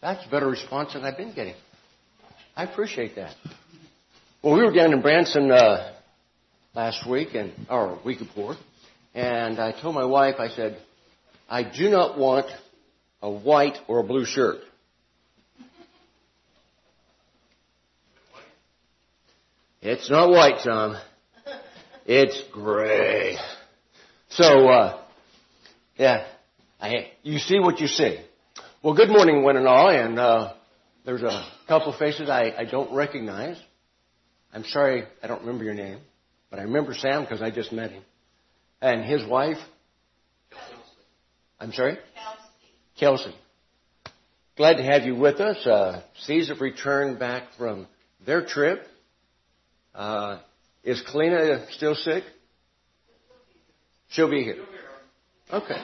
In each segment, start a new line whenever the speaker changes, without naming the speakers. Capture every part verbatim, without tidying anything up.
That's a better response than I've been getting. I appreciate that. Well, we were down in Branson uh, last week, and or week before, and I told my wife, I said, I do not want a white or a blue shirt. It's not white, Tom. It's gray. So, uh, yeah, I, you see what you see. Well, good morning, one and all, and uh, there's a couple of faces I, I don't recognize. I'm sorry I don't remember your name, but I remember Sam because I just met him. And his wife? Kelsey. I'm sorry? Kelsey. Kelsey. Glad to have you with us. Uh, C's have returned back from their trip. Uh, is Kalina still sick? She'll be here. Okay.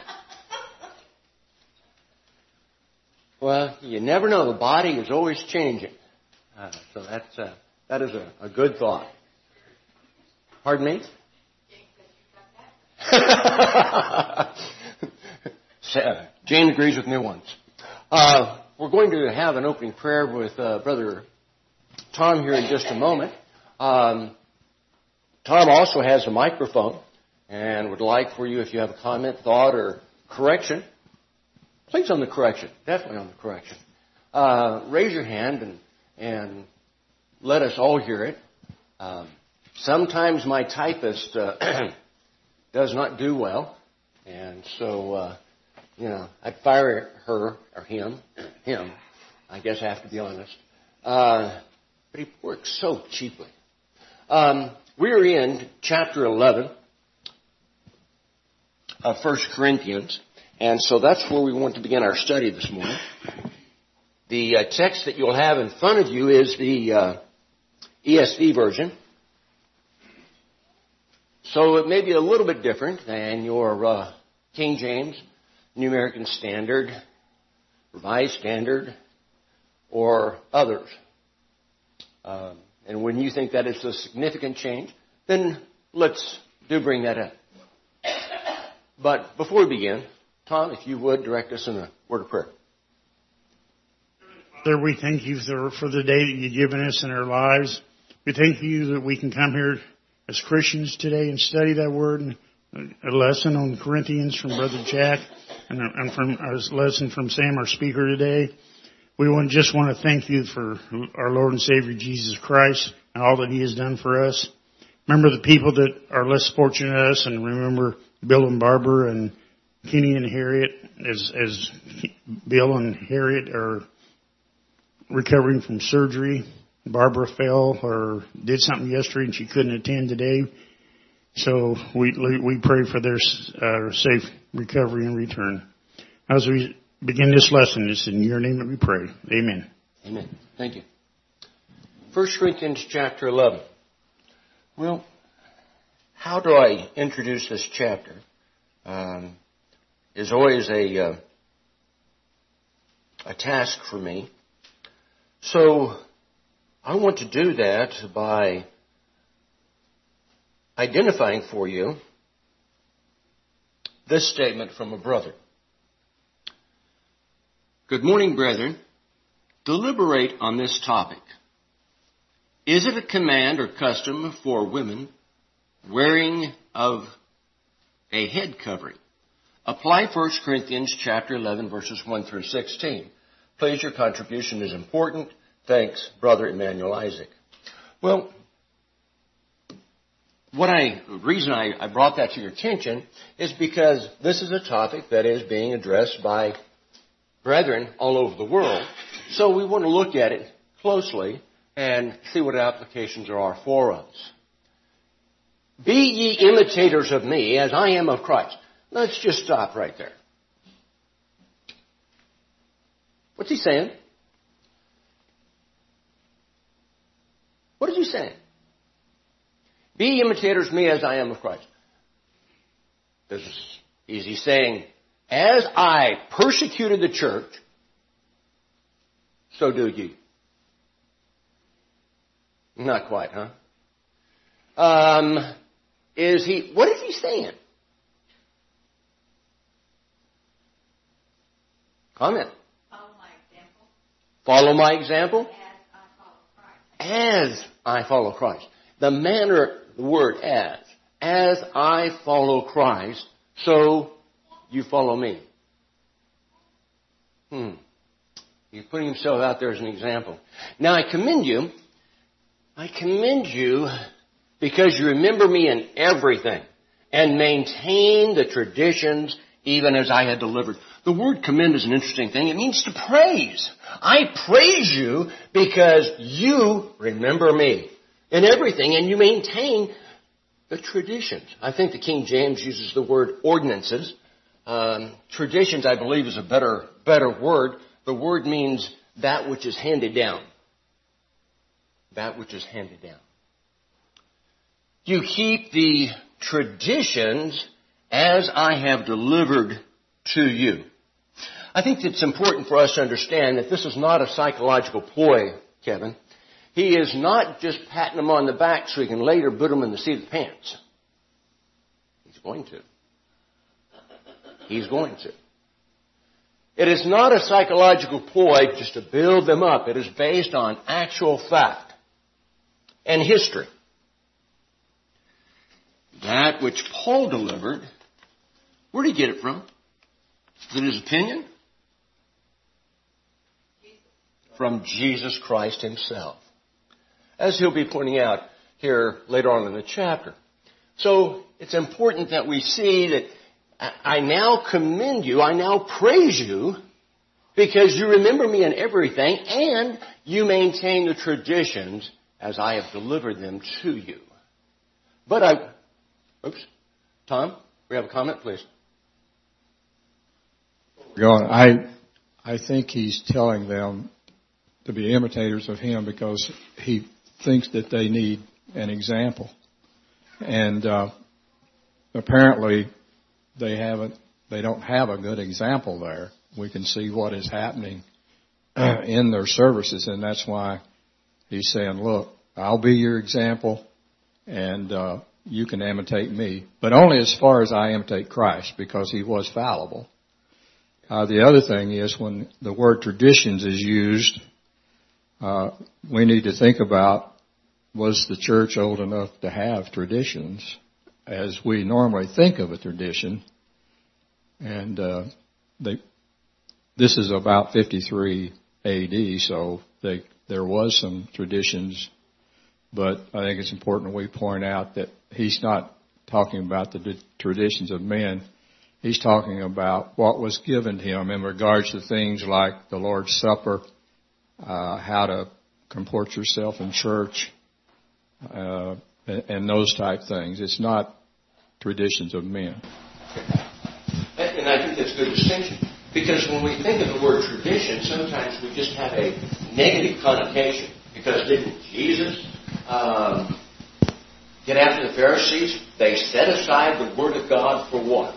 Well, you never know. The body is always changing. Uh, so that's uh, that is a, a good thought. Pardon me? Jane agrees with me once. Uh, we're going to have an opening prayer with uh, Brother Tom here in just a moment. Um, Tom also has a microphone and would like for you, if you have a comment, thought, or correction, please on the correction, definitely on the correction. Uh, raise your hand and, and let us all hear it. Um, sometimes my typist uh, does not do well, and so, uh, you know, I'd fire her, or him, him, I guess I have to be honest. Uh, but he works so cheaply. Um, we're in chapter eleven of First Corinthians, and so that's where we want to begin our study this morning. The uh, text that you'll have in front of you is the uh, E S V version. So it may be a little bit different than your uh, King James, New American Standard, Revised Standard, or others. Um, and when you think that is a significant change, then let's do bring that up. But before we begin, Tom, if you would, direct us in a word of prayer.
Father, we thank you for the day that you've given us in our lives. We thank you that we can come here as Christians today and study that word, and a lesson on Corinthians from Brother Jack, and from a lesson from Sam, our speaker today. We want, just want to thank you for our Lord and Savior Jesus Christ and all that He has done for us. Remember the people that are less fortunate than us, and remember Bill and Barbara and Kenny and Harriet, as, as Bill and Harriet are recovering from surgery. Barbara fell or did something yesterday and she couldn't attend today. So we we pray for their uh, safe recovery and return. As we begin this lesson, it's in your name that we pray. Amen.
Amen. Thank you. First Corinthians chapter eleven. Well, how do I introduce this chapter? Um, is always a uh, a task for me. So I want to do that by identifying for you this statement from a brother. Good morning, brethren. Deliberate on this topic. Is it a command or custom for women wearing of a head covering? Apply First Corinthians chapter eleven, verses one through sixteen. Please, your contribution is important. Thanks, Brother Emmanuel Isaac. Well, what I, the reason I, I brought that to your attention is because this is a topic that is being addressed by brethren all over the world. So we want to look at it closely and see what applications there are for us. Be ye imitators of me as I am of Christ. Let's just stop right there. What's he saying? What is he saying? Be imitators of me as I am of Christ. This is, is he saying, as I persecuted the church, so do ye? Not quite, huh? Um, is he, what is he saying? Comment.
Follow my example.
Follow my example? As I follow Christ. The manner, the word as. As I follow Christ, so you follow me. Hmm. He's putting himself out there as an example. Now I commend you. I commend you because you remember me in everything and maintain the traditions even as I had delivered. The word commend is an interesting thing. It means to praise. I praise you because you remember me in everything and you maintain the traditions. I think the King James uses the word ordinances. Um, traditions, I believe, is a better, better word. The word means that which is handed down. That which is handed down. You keep the traditions as I have delivered to you. I think it's important for us to understand that this is not a psychological ploy, Kevin. He is not just patting them on the back so he can later put them in the seat of the pants. He's going to. He's going to. It is not a psychological ploy just to build them up. It is based on actual fact and history. That which Paul delivered, where did he get it from? Is it his opinion? From Jesus Christ himself. As he'll be pointing out here later on in the chapter. So it's important that we see that I now commend you, I now praise you, because you remember me in everything and you maintain the traditions as I have delivered them to you. But I... Oops. Tom, we have a comment, please.
God, I, I think he's telling them to be imitators of him because he thinks that they need an example. And uh, apparently they haven't, they don't have a good example there. We can see what is happening uh, in their services, and that's why he's saying, look, I'll be your example, and uh, you can imitate me, but only as far as I imitate Christ, because he was fallible. Uh, the other thing is when the word traditions is used, uh, we need to think about, was the church old enough to have traditions as we normally think of a tradition? And uh, they, this is about fifty-three A D, so they, there was some traditions, but I think it's important we point out that he's not talking about the traditions of men. He's talking about what was given him in regards to things like the Lord's Supper, uh, how to comport yourself in church, uh, and, and those type things. It's not traditions of men.
And I think that's a good distinction. Because when we think of the word tradition, sometimes we just have a negative connotation. Because didn't Jesus um, get after the Pharisees? They set aside the Word of God for what?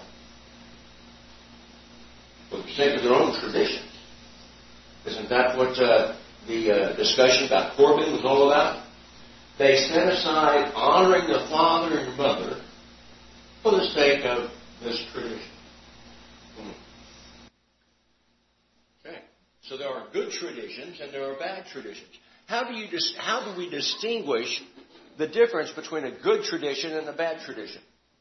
For the sake of their own traditions. Isn't that what uh, the uh, discussion about Corbin was all about? They set aside honoring the father and mother for the sake of this tradition. Hmm. Okay. So there are good traditions and there are bad traditions. How do you dis- how do we distinguish the difference between a good tradition and a bad tradition?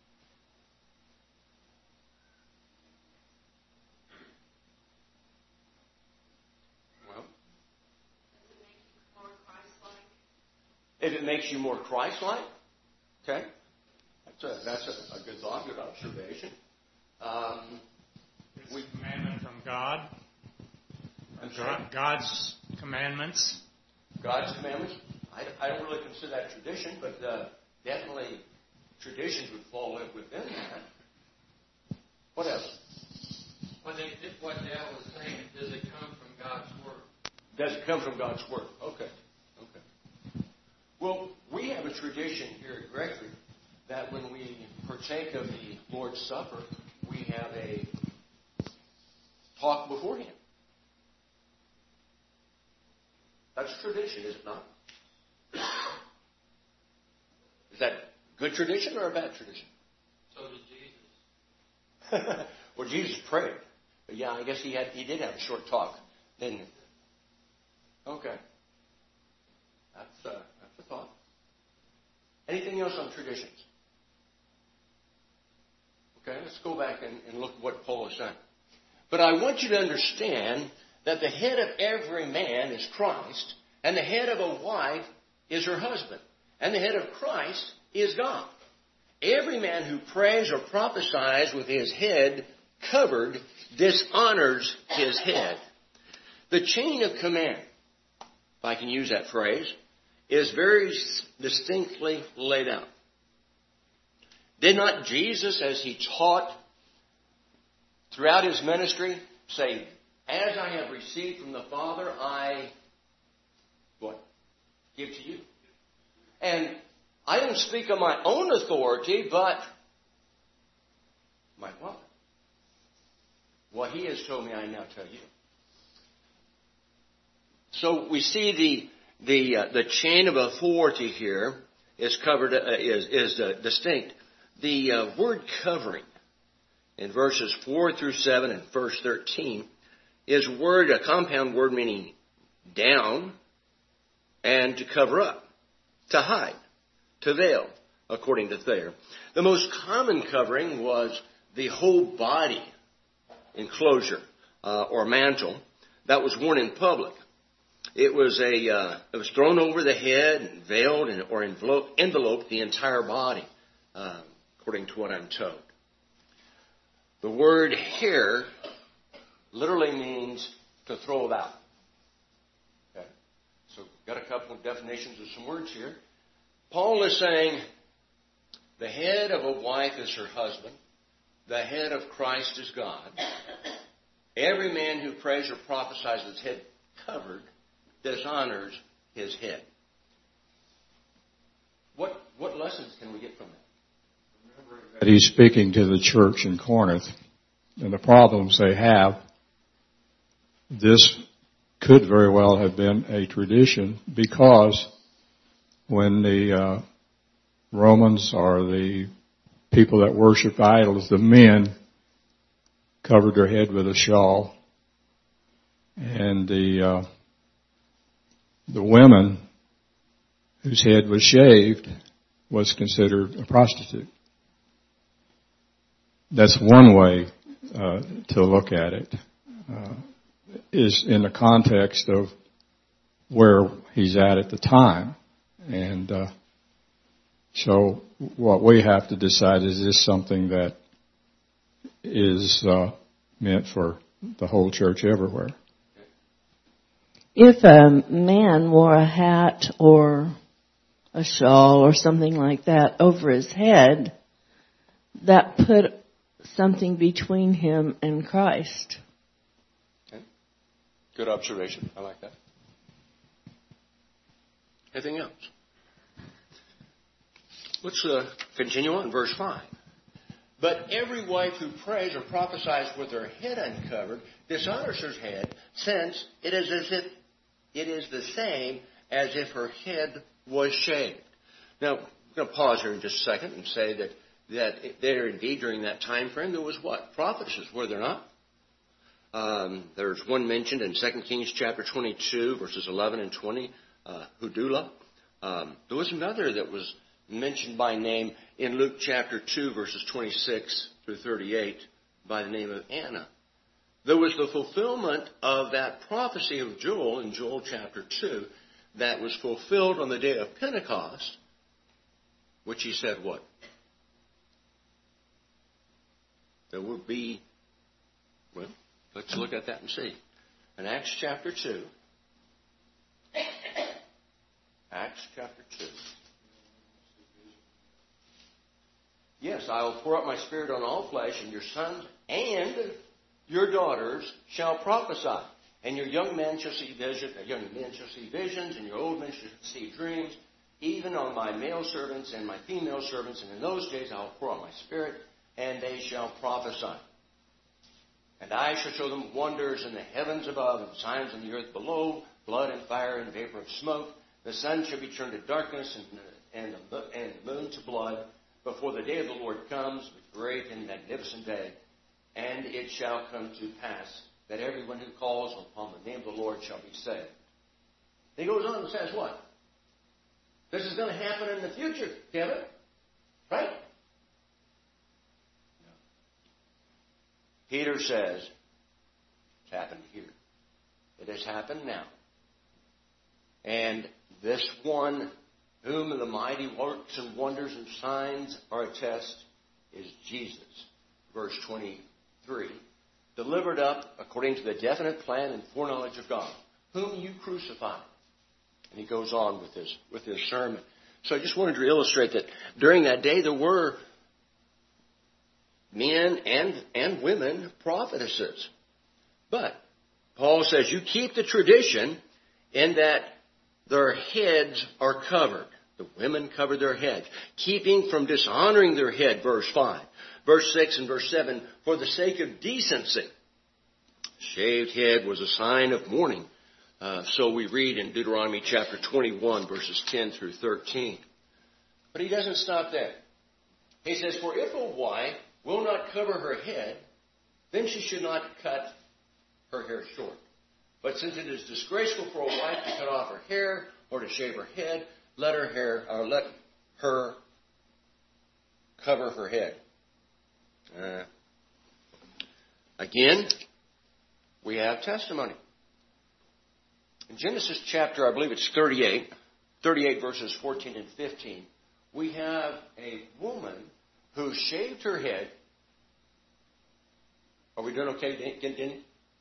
Well, if it makes you more Christ-like, okay, that's a that's a, a good thought, good observation. Um,
It's a commandment from God. God. God's commandments.
God's commandments. I, I don't really consider that tradition, but uh, definitely traditions would fall within that. What else?
What, they, what Dale was saying, does it come from God's Word?
Does it come from God's Word? Okay. Okay. Well, we have a tradition here at Gregory that when we partake of the Lord's Supper, we have a talk beforehand. That's tradition, is it not? Is that good tradition or a bad tradition?
So did Jesus.
Well, Jesus prayed. But yeah, I guess he had he did have a short talk, didn't he? Okay. That's, uh, that's a thought. Anything else on traditions? Okay, let's go back and, and look at what Paul is saying. But I want you to understand that the head of every man is Christ, and the head of a wife is her husband, and the head of Christ is God. Every man who prays or prophesies with his head covered dishonors his head. The chain of command, if I can use that phrase, is very distinctly laid out. Did not Jesus, as he taught throughout his ministry, say, as I have received from the Father, I, what? Give to you. And I don't speak of my own authority, but my Father. What he has told me, I now tell you. So we see the the uh, the chain of authority here is covered uh, is is uh, distinct. The uh, word covering in verses four through seven and verse thirteen is a word, a compound word meaning down and to cover up, to hide, to veil, according to Thayer. The most common covering was the whole body enclosure uh, or mantle that was worn in public. It was a uh, it was thrown over the head and veiled and, or enveloped, enveloped the entire body, uh, according to what I'm told. The word hair literally means to throw about. Okay, so got a couple of definitions of some words here. Paul is saying the head of a wife is her husband. The head of Christ is God. Every man who prays or prophesies with his head covered dishonors his head. What what lessons can we get from that?
That he's speaking to the church in Corinth and the problems they have. This could very well have been a tradition because when the uh, Romans or the people that worship idols, the men covered their head with a shawl, and the uh, the women whose head was shaved was considered a prostitute. That's one way uh, to look at it, uh, is in the context of where he's at at the time. And uh, so what we have to decide, is this something that is uh, meant for the whole church everywhere?
If a man wore a hat or a shawl or something like that over his head, that put something between him and Christ.
Okay. Good observation. I like that. Anything else? Let's uh, continue on. Verse five. But every wife who prays or prophesies with her head uncovered dishonors her head, since it is as if it is the same as if her head was shaved. Now, I'm going to pause here in just a second and say that that there indeed during that time frame there was what? Prophetesses, were there not? Um, there's one mentioned in Second Kings chapter twenty-two, verses eleven and twenty, uh, Hudula. Um, there was another that was mentioned by name in Luke chapter two, verses twenty-six through thirty-eight, by the name of Anna. There was the fulfillment of that prophecy of Joel in Joel chapter two that was fulfilled on the day of Pentecost, which he said what? There would be, well, let's look at that and see. In Acts chapter two, Acts chapter two. Yes, I will pour out my Spirit on all flesh, and your sons and your daughters shall prophesy, and your young men shall see visions, young men shall see visions, and your old men shall see dreams, even on my male servants and my female servants. And in those days I will pour out my Spirit, and they shall prophesy. And I shall show them wonders in the heavens above and signs in the earth below, blood and fire and vapor of smoke. The sun shall be turned to darkness and, and, the, and the moon to blood before the day of the Lord comes, the great and magnificent day. And it shall come to pass that everyone who calls upon the name of the Lord shall be saved. He goes on and says what? This is going to happen in the future, Kevin. Right? No. Peter says, it's happened here. It has happened now. And this one, whom the mighty works and wonders and signs are attest, is Jesus. Verse twenty-three. Delivered up according to the definite plan and foreknowledge of God, whom you crucified. And he goes on with this, with this sermon. So I just wanted to illustrate that during that day there were men and, and women prophetesses. But Paul says you keep the tradition in that their heads are covered. The women covered their heads, keeping from dishonoring their head, verse five. Verse six and verse seven, for the sake of decency. Shaved head was a sign of mourning. Uh, so we read in Deuteronomy chapter twenty-one, verses ten through thirteen. But he doesn't stop there. He says, for if a wife will not cover her head, then she should not cut her hair short. But since it is disgraceful for a wife to cut off her hair or to shave her head, let her hair, or let her cover her head. Uh, again, we have testimony. In Genesis chapter, I believe it's thirty-eight, thirty-eight verses fourteen and fifteen, we have a woman who shaved her head. Are we doing okay, Denny?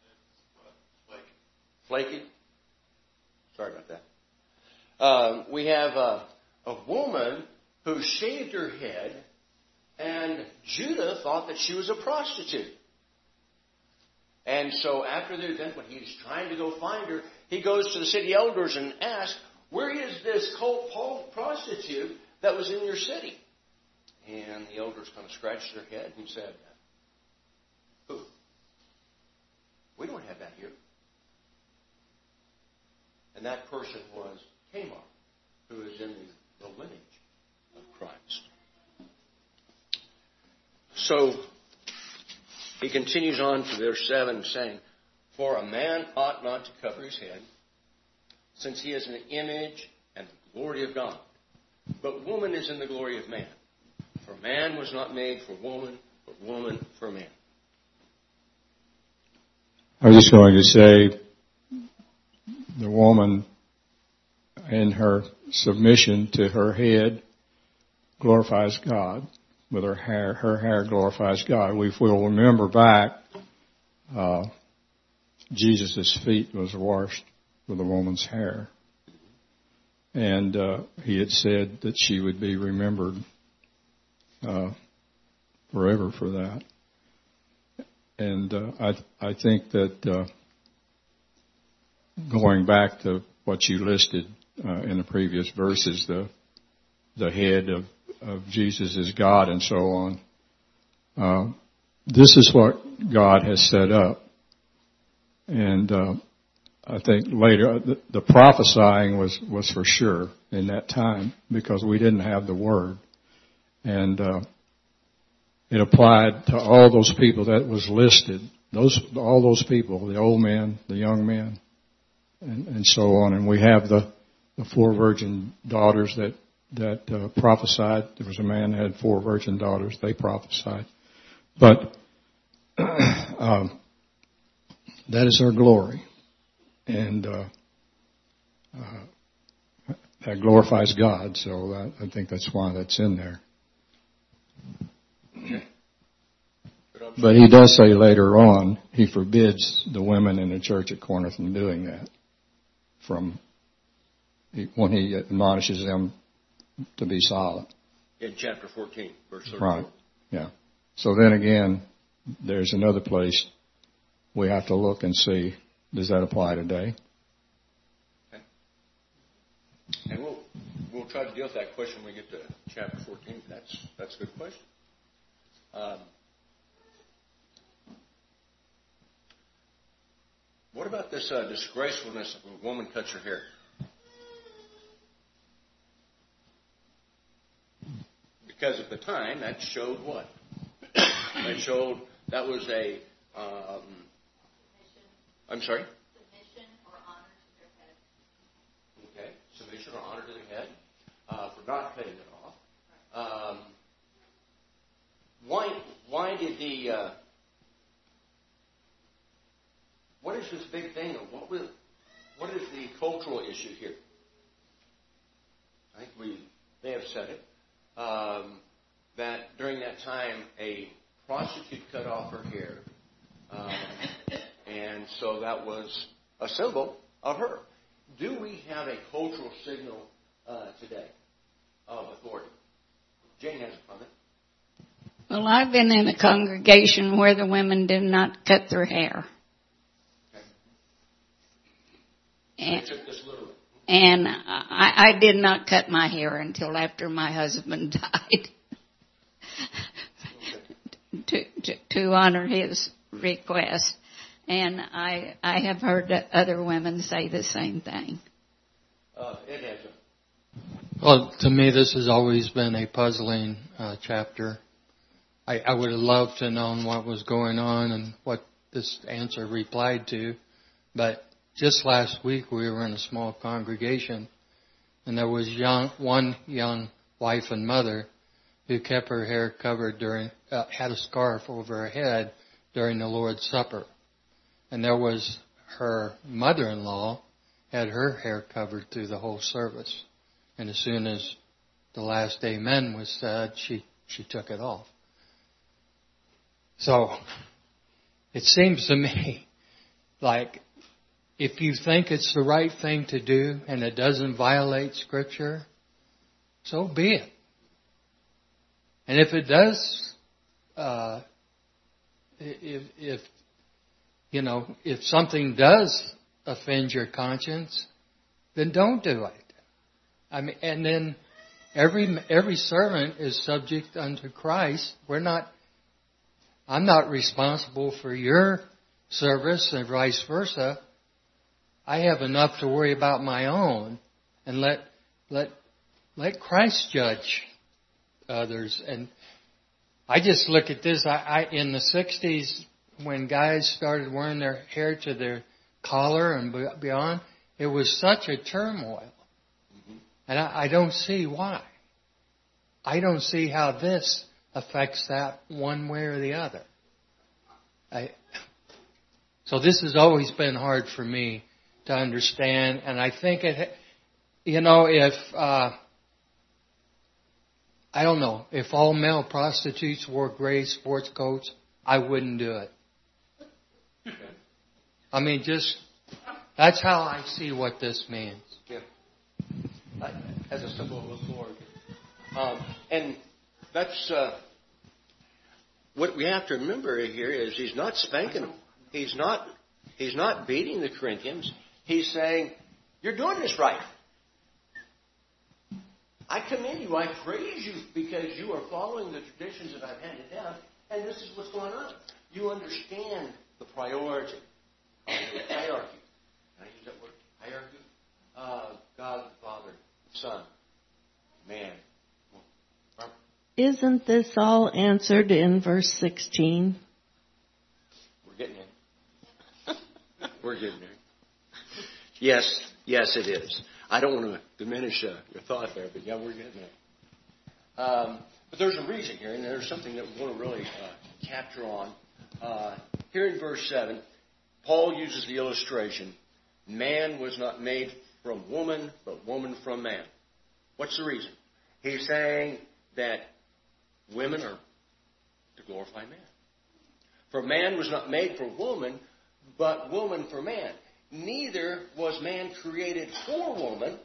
Flaky? Sorry about that. Um, we have a, a woman who shaved her head, and Judah thought that she was a prostitute. And so after the event, when he's trying to go find her, he goes to the city elders and asks, where is this cult prostitute that was in your city? And the elders kind of scratched their head and said, who? We don't have that here. And that person was Tamar, who is in the, the lineage of Christ. So he continues on to verse seven, saying, for a man ought not to cover his head, since he is an image and the glory of God. But woman is in the glory of man. For man was not made for woman, but woman for man.
I was just going to say, the woman in her submission to her head glorifies God. With her hair, her hair glorifies God. We will remember back, uh, Jesus' feet was washed with a woman's hair. And uh, he had said that she would be remembered uh, forever for that. And uh, I I think that uh, going back to what you listed uh, in the previous verses, the the head of, of Jesus is God and so on, uh, this is what God has set up. And uh, I think later, the, the prophesying was, was for sure in that time because we didn't have the Word. And uh, it applied to all those people that was listed, those all those people, the old men, the young men, and, and so on. And we have the, the four virgin daughters that, that uh, prophesied. There was a man that had four virgin daughters. They prophesied. But um, that is our glory. And uh, uh, that glorifies God. So that, I think that's why that's in there.
Okay.
But he does say later on, he forbids the women in the church at Corinth from doing that. From when he admonishes them to be silent.
In chapter fourteen, verse thirty-four.
Right. Yeah. So then again, there's another place we have to look and see, does that apply today?
Okay. And we'll we'll try to deal with that question when we get to chapter fourteen. That's that's a good question. Um, what about this uh, disgracefulness of a woman cuts her hair? Because at the time, that showed what? That showed that was a. Um, I'm sorry.
Submission or honor to their head.
for not cutting it off. Um, why, why did the, uh, what is this big thing? What, will, what is the cultural issue here? I think we may have said it, um, that during that time a prostitute cut off her hair, um, and so that was a symbol of her. Do we have a cultural signal uh, today of authority? Jane has a comment.
Well, I've been in a congregation where the women did not cut their hair.
Okay.
And,
I took this literally.
and I, I did not cut my hair until after my husband died to, to, to honor his request. And I I have heard other women say the same thing.
Uh, Ed has a
Well, to me, this has always been a puzzling uh, chapter. I, I would have loved to have known what was going on and what this answer replied to. But just last week, we were in a small congregation, and there was young, one young wife and mother who kept her hair covered during, uh, had a scarf over her head during the Lord's Supper. And there was her mother-in-law had her hair covered through the whole service. And as soon as the last amen was said, she, she took it off. So it seems to me like if you think it's the right thing to do and it doesn't violate Scripture, so be it. And if it does, uh, if, if you know, if something does offend your conscience, then don't do it. I mean, and then every every servant is subject unto Christ. We're not. I'm not responsible for your service and vice versa. I have enough to worry about my own, and let let let Christ judge others. And I just look at this. I, I in the sixties. When guys started wearing their hair to their collar and beyond, it was such a turmoil. Mm-hmm. And I, I don't see why. I don't see how this affects that one way or the other. I, so this has always been hard for me to understand. And I think it, you know, if, uh, I don't know, if all male prostitutes wore gray sports coats, I wouldn't do it. I mean, just, that's how I see what this means.
Yeah. As a symbol of authority. Um, and that's, uh, what we have to remember here is he's not spanking them. He's not, he's not beating the Corinthians. He's saying, you're doing this right. I commend you. I praise you because you are following the traditions that I've handed down. And this is what's going on. You understand the priority of the hierarchy. Can I use that word? Hierarchy? Uh, God, the Father, Son, man.
Isn't this all answered in verse sixteen?
We're getting there. We're getting there. Yes, yes, it is. I don't want to diminish uh, your thought there, but yeah, we're getting there. Um, but there's a reason here, and there's something that we want to really uh, capture on. Uh, here in verse seven, Paul uses the illustration, man was not made from woman, but woman from man. What's the reason? He's saying that women are to glorify man. For man was not made for woman, but woman for man. Neither was man created for woman,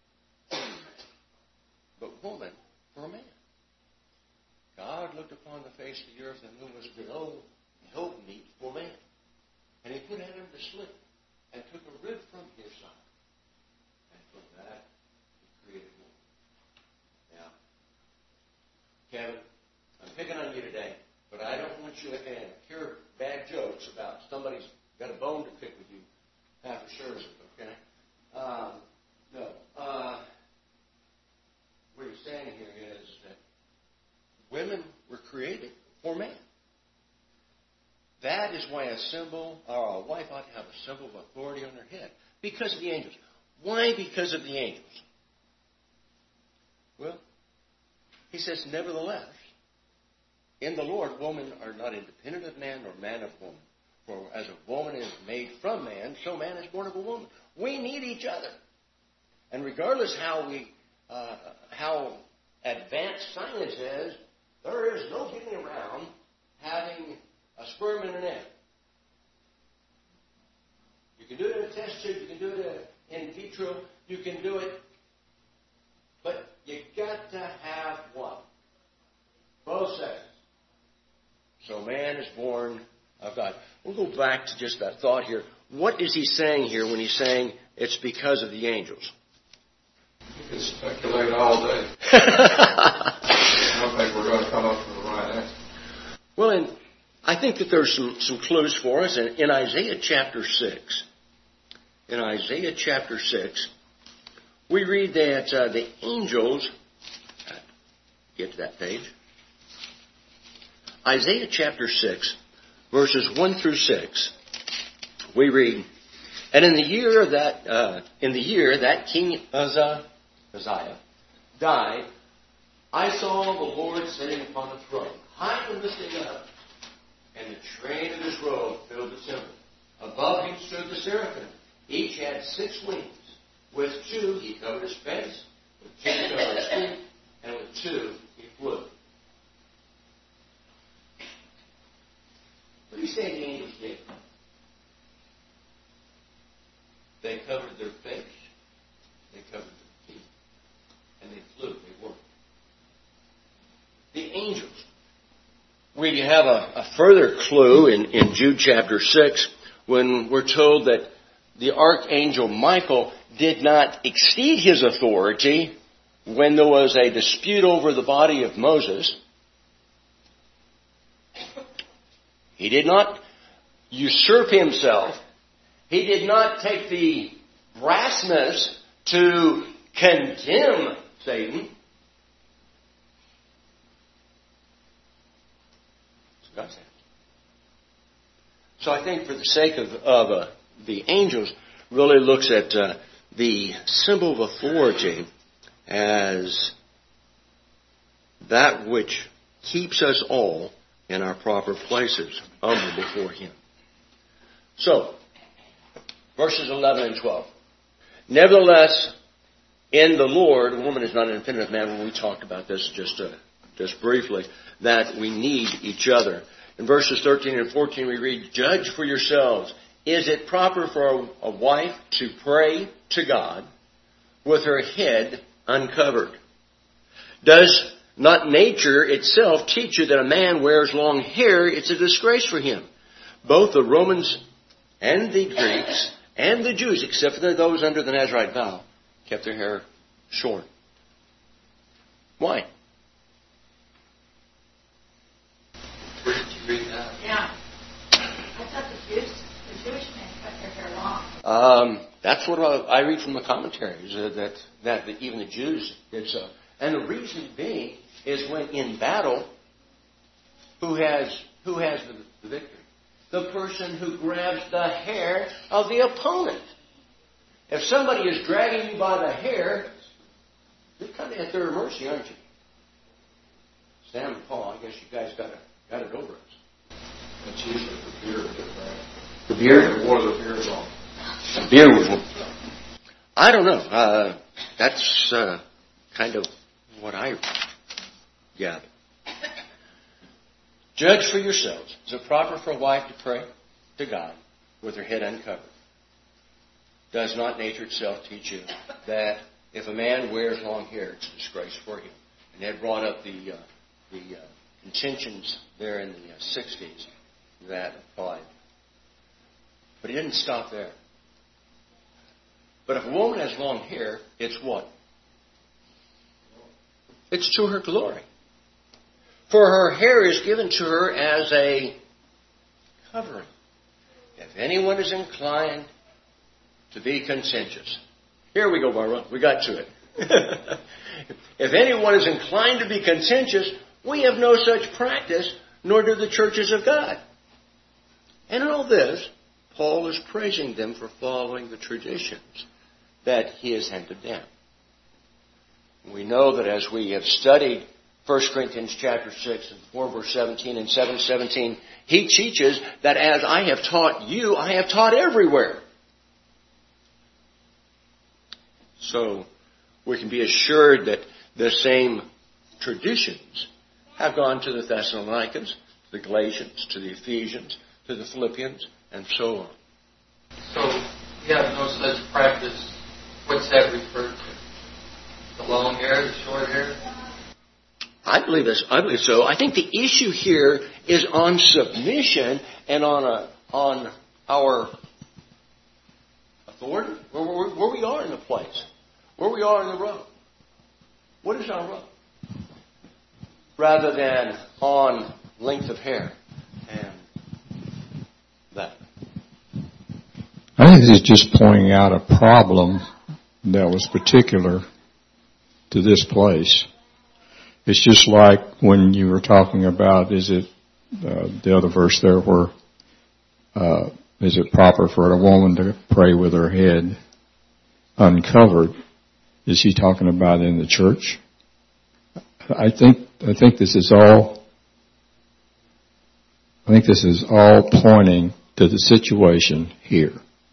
but woman for man. God looked upon the face of the earth and there was no helpmeet for man. And he put Adam to sleep and took a rib from his side. And from that, he created woman. Now, Kevin, I'm picking on you today, but I don't want you to hear bad jokes about somebody's got a bone to pick with you after service, okay? Um, no. Uh, what he's saying here is that women were created for man. That is why a symbol, or a wife ought to have a symbol of authority on her head. Because of the angels. Why because of the angels? Well, He says, nevertheless, in the Lord, women are not independent of man, nor man of woman. For as a woman is made from man, so man is born of a woman. We need each other. And regardless how we, uh, how advanced science is, there is no getting around having a sperm and an egg. You can do it in a test tube. You can do it in vitro. You can do it. But you got to have what? Both sexes. So man is born of God. We'll go back to just that thought here. What is he saying here when he's saying it's because of the angels?
You can speculate all day. I don't think we're going to come up with the right answer.
Well, and I think that there's some, some clues for us. In, in Isaiah chapter six, in Isaiah chapter six, we read that uh, the angels, get to that page, Isaiah chapter six, verses one through six, we read, and in the year that uh, in the year that King Uzziah, Uzziah died, I saw the Lord sitting upon a throne, high and lifted up, and the train of his robe filled the temple. Above him stood the seraphim. Each had six wings. With two he covered his face, with two he covered his feet, and with two he flew. What do you say the angels did? They covered their face, they covered their feet, and they flew. They worked. The angels. We have a, a further clue in, in Jude chapter six when we're told that the archangel Michael did not exceed his authority when there was a dispute over the body of Moses. He did not usurp himself. He did not take the brassness to condemn Satan. God said. So I think for the sake of, of uh, the angels, really looks at uh, the symbol of authority as that which keeps us all in our proper places, humble before Him. So, verses eleven and twelve. Nevertheless, in the Lord, a woman is not independent of man. When we talked about this just uh, just briefly, that we need each other. In verses thirteen and fourteen, we read, judge for yourselves. Is it proper for a, a wife to pray to God with her head uncovered? Does not nature itself teach you that a man wears long hair? It's a disgrace for him. Both the Romans and the Greeks and the Jews, except for those under the Nazirite vow, kept their hair short. Why?
Where did you read that?
Yeah. I thought the Jews, the Jewish men cut their hair long.
Um, that's what I read from the commentaries, uh, that, that the, even the Jews did so. And the reason being is when in battle, who has who has the, the victory? The person who grabs the hair of the opponent. If somebody is dragging you by the hair, you're kind of at their mercy, aren't you? Sam and Paul, I guess you guys got it, got it over us.
It's usually the beard, right?
The beard?
Or the beard long.
The beard was one. I don't know. Uh, that's uh, kind of what I gather. Judge for yourselves. Is it proper for a wife to pray to God with her head uncovered? Does not nature itself teach you that if a man wears long hair, it's a disgrace for him? And they brought up the uh, the uh, contentions there in the uh, sixties that applied. But he didn't stop there. But if a woman has long hair, it's what? It's to her glory. For her hair is given to her as a covering. If anyone is inclined to be contentious. Here we go, Barbara. We got to it. If anyone is inclined to be contentious, we have no such practice, nor do the churches of God. And in all this, Paul is praising them for following the traditions that he has handed down. We know that as we have studied First Corinthians chapter six and four verse seventeen and seven seventeen, he teaches that as I have taught you, I have taught everywhere. So we can be assured that the same traditions have gone to the Thessalonians, to the Galatians, to the Ephesians, to the Philippians, and so on.
So you have no such practice. What's that referred to? The long hair, the short hair?
I believe this. I believe so. I think the issue here is on submission and on a, on our authority, where, where, where we are in the place, where we are in the road. What is our road? Rather than on length of hair and that.
I think this is just pointing out a problem that was particular to this place. It's just like when you were talking about, is it uh, the other verse there where, uh, is it proper for a woman to pray with her head uncovered? Is he talking about in the church? I think, I think this is all, I think this is all pointing to the situation here.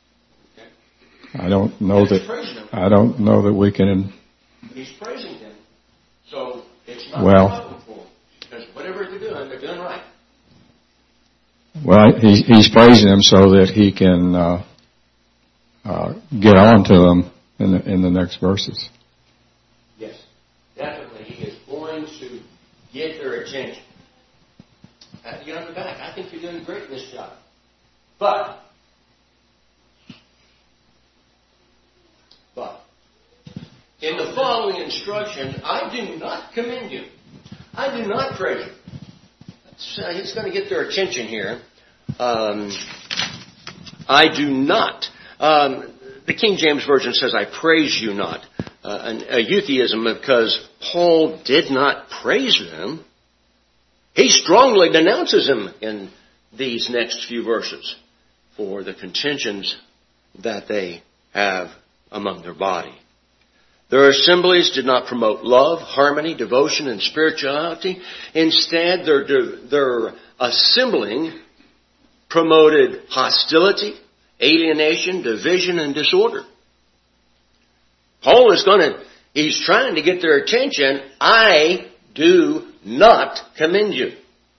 I don't know that, I don't know that we can.
He's praising him. So it's not
well,
a problem for him. Because whatever they're doing, they're doing right.
Well, he, he's praising him so that he can uh, uh, get on to them in the, in the next verses.
Yes, definitely. He is going to get their attention. Pat you on the back. I think you're doing great in this job. But, but, in the following instructions, I do not commend you. I do not praise you. Uh, he's going to get their attention here. Um, I do not. Um, the King James Version says, I praise you not. Uh, an, a euphemism because Paul did not praise them. He strongly denounces them in these next few verses for the contentions that they have among their body. Their assemblies did not promote love, harmony, devotion, and spirituality. Instead, their, their assembling promoted hostility, alienation, division, and disorder. Paul is going to, he's trying to get their attention. I do not commend you.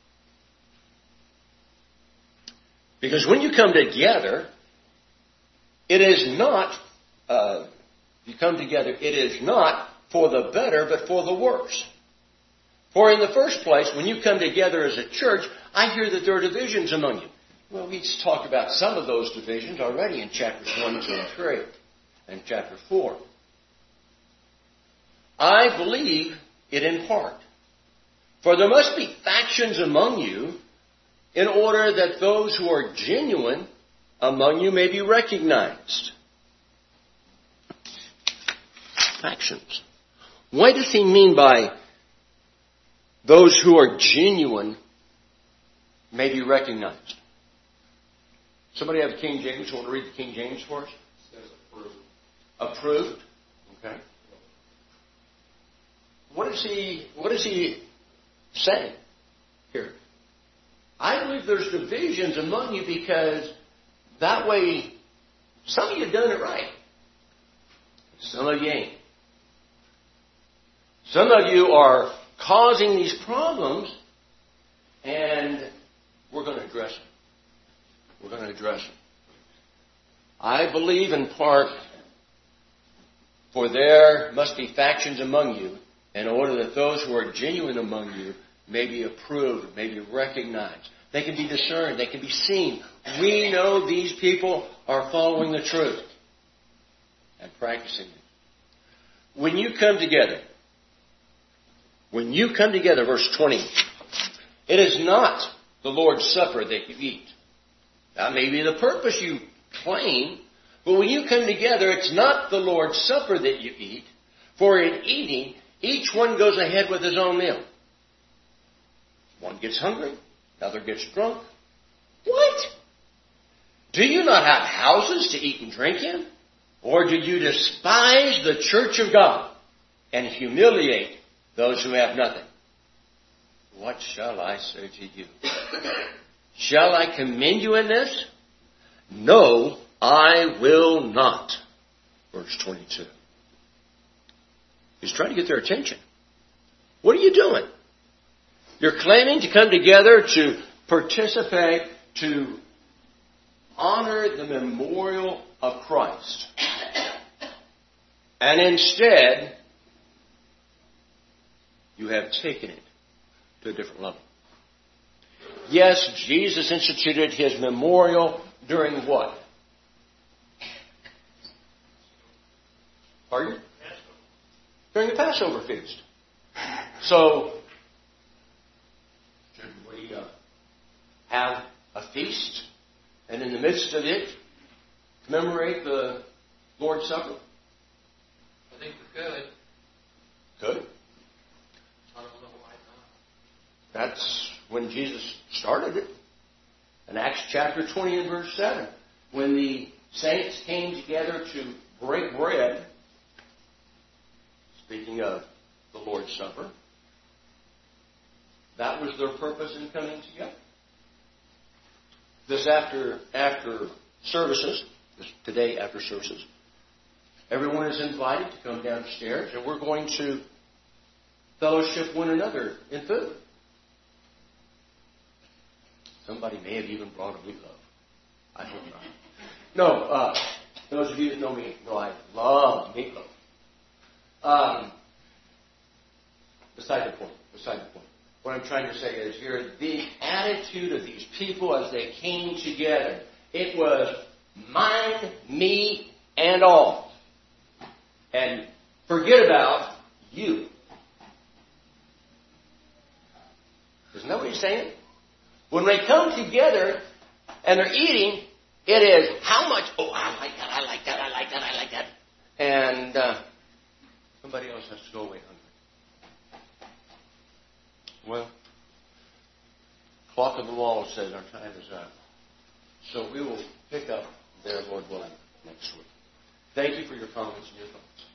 Because when you come together, it is not, uh, you come together, it is not for the better, but for the worse. For in the first place, when you come together as a church, I hear that there are divisions among you. Well, we talked about some of those divisions already in chapters one, two, and three, and chapter four. I believe it in part. For there must be factions among you in order that those who are genuine among you may be recognized. Factions. What does he mean by those who are genuine may be recognized? Somebody have King James? You want to read the King James for us? It says approved. Approved? Okay. What is he, what is he saying here? I believe there's divisions among you because that way some of you have done it right. Some of you ain't. Some of you are causing these problems, and we're going to address them. We're going to address them. I believe in part, for there must be factions among you, in order that those who are genuine among you may be approved, may be recognized. They can be discerned. They can be seen. We know these people are following the truth and practicing it. When you come together, when you come together, verse twenty, it is not the Lord's Supper that you eat. That may be the purpose you claim, but when you come together, it's not the Lord's Supper that you eat, for in eating, each one goes ahead with his own meal. One gets hungry, another gets drunk. What? Do you not have houses to eat and drink in? Or do you despise the church of God and humiliate those who have nothing? what shall I say to you? Shall I commend you in this? No, I will not. Verse twenty-two. He's trying to get their attention. What are you doing? You're claiming to come together to participate, to honor the memorial of Christ. And instead, you have taken it to a different level. Yes, Jesus instituted his memorial during what? Pardon? During the Passover feast. So, should we uh, have a feast and in the midst of it commemorate the Lord's Supper?
I think we could.
Could.
I don't know why not.
That's when Jesus started it. In Acts chapter twenty and verse seven. When the saints came together to break bread, speaking of the Lord's Supper, that was their purpose in coming together. This after after services, this today after services, everyone is invited to come downstairs, and we're going to fellowship one another in food. Somebody may have even brought a meatloaf. I hope not. No, uh, those of you that know me know I love meatloaf. Um, beside the point. Beside the point. What I'm trying to say is here, the attitude of these people as they came together, it was mine, me, and all. And forget about you. Isn't that what he's saying? When they come together and they're eating, it is how much, oh, I like that, I like that, I like that, I like that. And uh, somebody else has to go away hungry. Well, clock on the wall says our time is up. So we will pick up there, Lord willing, next week. Thank you for your comments and your thoughts.